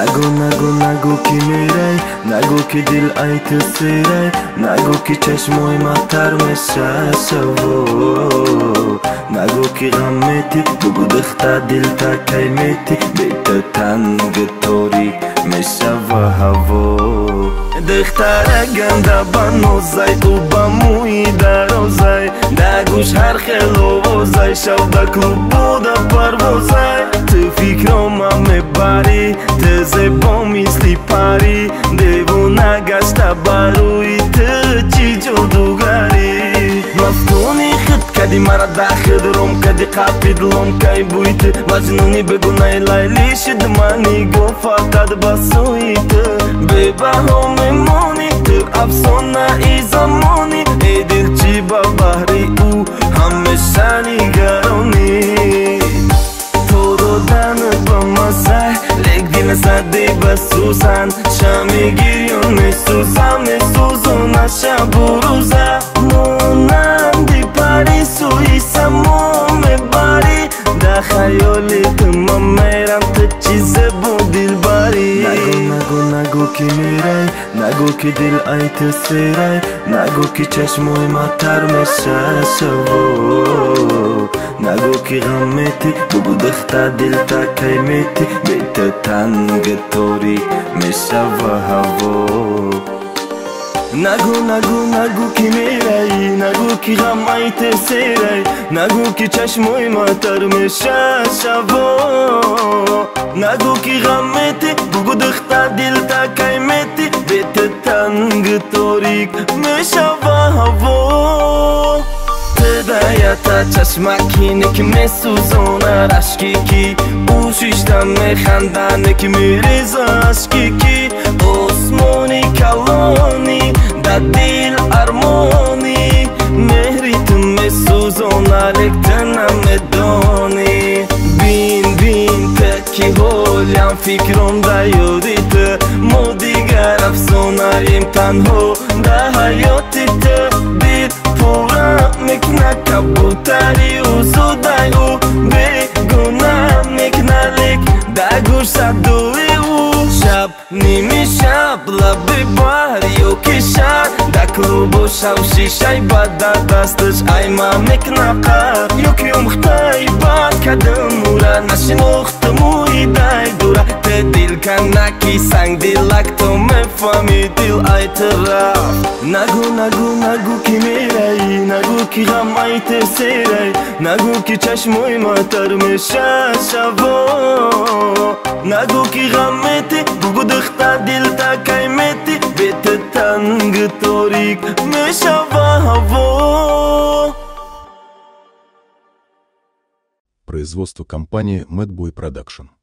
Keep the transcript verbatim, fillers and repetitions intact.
نگو نگو نگو کی میری، نگو که دل ایت سیری، نگو که چشمای ما تر میشه شو، نگو که غم میتی، بگو دختر دل تا کی میتی، بیت تنگ تاریک میشه و هوا. دختر گنده بنوزای او با موی دروزای، نگوش هر خلوزای شو دا کلوب بودا پروزای. تو فکرم هم میبری تو زبا مثلی پری، دیوونه گشته بروی تو چی جادوگری. مفتونی خود کدی مرا داخل روم کدی قاپی دلم کی بویت، مجنونی بگو نای لیلی شد منی گو فقط بسویت. به بها میمونی تو افسانه ای زمانی، ای دل چی با بحری او همیشه نگرانی. تو رو دن با مسح لیک دین سدی بسوزن، شمی گیریون میسوزم میسوزون شب و روزه. مونندی پری سوی سمو میبری، در خیالی تو من میرم تو چیزه با دل بری. نگو نگو نگو کی میری، نگو که دل ایت سیری، نگو که چشمای ما تر میشه شو، نگو که غم میتی، بگو دختر دل تا کی میتی، بیت تنگ تاریک میشه و هوا. نگو نگو نگو کی میری، نگو که غم ایت سیری، نگو که چشمای ما تر میشه شو، نگو که غم میتی، بگو دختر دل تا کی میتی، بیت تنگ تاریک میشه و هوا. تدایتا چشمکی که میسوزونه رشکی کی، او شیشتم میخندنه که میریزه عشقی کی. آسمانی کلانی در دل ارمانی، مهری تو میسوزونه لیک تو نمیدانی. بین بین تکی هولیم فکرم در یادی تو، ما دیگر افسانه‌ایم تنها در حیاتی تو. دل پورم میکنه کبوتری و زودای او، بگونه میکنه لیک در گوش صدوی او. شب نیمی شب لبی بار یو کشن، در کلوب و شو شیشه بد دستش ایما میکنه قرد. یو که امختای باد کدم مورا نشنخت موی دای دورا، ته دل کنه کی سنگ دلک تو میفهمی دل ایت رفت. نگو نگو نگو کی میری، نگو که غم ایت سیری، نگو که چشمای ما تر میشه شو، نگو که غم میتی، بگو دختر دل تا کی میتی، بیت تنگ تاریک میشه و هوا. Производство компании Madboy Production.